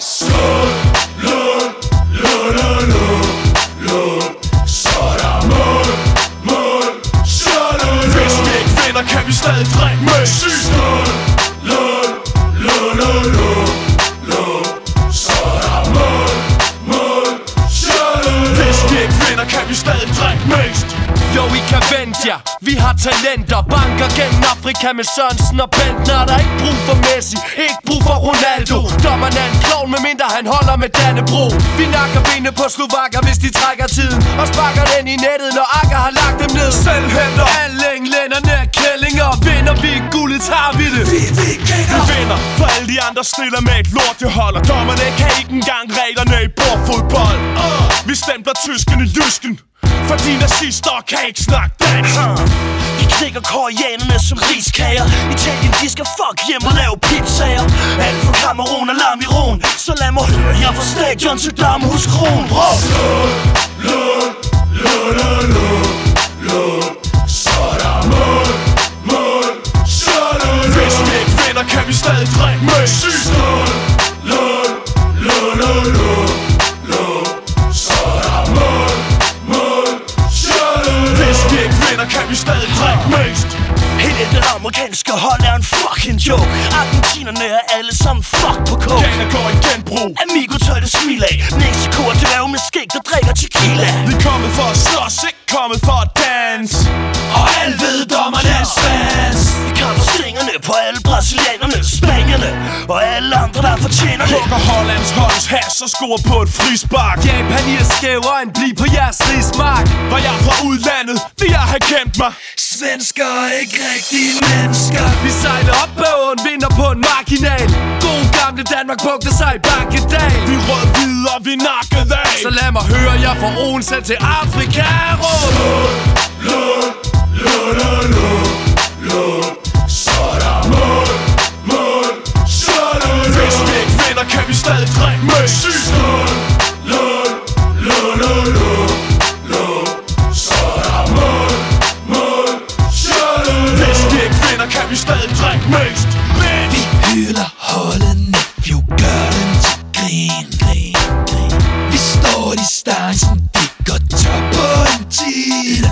Skål, lån, lån og lån, lån. Så er der mål, mål, shalom. Hvis vi ikke vinder, kan vi stadig drikke med syg. Skål, lån, lån og lån, lån. Så er der mål, mål, shalom. Hvis vi ikke vinder, kan vi stadig drikke mest. Jo, I kan vente jer, vi har talenter. Banker gennem Afrika med Sørensen og Bentner. Der er ikke brug for Messi, ikke brug for Ronaldo. Dommeren er en klovn, medmindre han holder med Dannebro. Vi nakker benene på slovakker, hvis de trækker tiden, og sparker den i nettet, når Akker har lagt dem ned. Selvhænder, alle englænderne er kællinger. Vinder vi guldet, tager vi det. vi Vi vinder, for alle de andre stiller med et lortehold. Og dommerne kan ikke engang reglerne i bordfodbold. Vi stempler tyskerne i jysken, fordi nazister kan ikke snakke dansk. Vi knækker koreanerne som riskager. Italien, de skal fuck hjem og lave pizzaer. Alt fra Kamerun og Lamiron, så lad mig høre jer fra stadion til Damhus Kron. Skål, lån, lån og lån, lån. Så er der mål, mål, shalom. Hvis vi ikke vinder, kan vi stadig drikke med syg. Skål, lån, lån og lån, lån. Så er der mål, mål, shalom. Hvis vi ikke vinder, kan vi stadig drikke mest. Hele det amerikanske hold er en fucking joke. Argentinerne er alle sammen fuck på coke. Ghana går i genbrug, Amigo tør det smil af. Mexico er dværge med skæg, der drikker tequila. vi er kommet for at slås, ikke kommet for at danse. Og alle ved dommerne er svans. Vi kapper stingerne på alle brasilianerne, spanierne og alle andre, der fortjener det. Hugger Hollands holds has og scorer på et frispark. Japan i er skævere end bliv på jeres rigsmark. Var jeg fra udlandet, vil jeg have kendt mig. Svensker er ikke rigtige mennesker. Vi sejler op bag åen, vinder på en marginal. God gamle Danmark bugter sig i bakkedal. Vi rød videre, vi nakket af. Så lad mig høre jer fra Odense til Afrika. Skål, lån, lån og lån, lån. Så er der mål, mål, shalom. Hvis vi ikke vinder, kan vi stadig drikke med syg. Skål, lån, lån og lån, lån. Så er der mål, mål, shalom. Hvis vi ikke vinder, kan vi stadig drikke mest. Vi hylder holdene, vi gør dem til grin, grin, grin. Vi står distancen, vi går tør på en tid.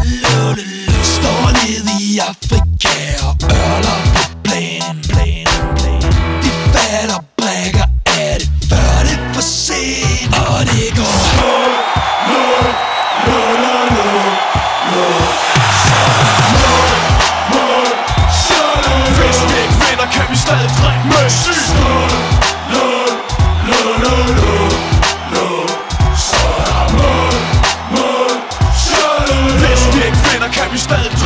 Står nede i Afrika og ørler på plan, plan, plan. Vi fatter brækker af det, før det er for sent. Og det går lån, lån, lån og lån, lån. Mål, mål, shalom. Hvis vi ikke vinder, kan vi stadig drikke med syg. Skål, lån, lån og lån, lån. Så er der mål, mål, shalom. Hvis vi ikke vinder, kan vi stadig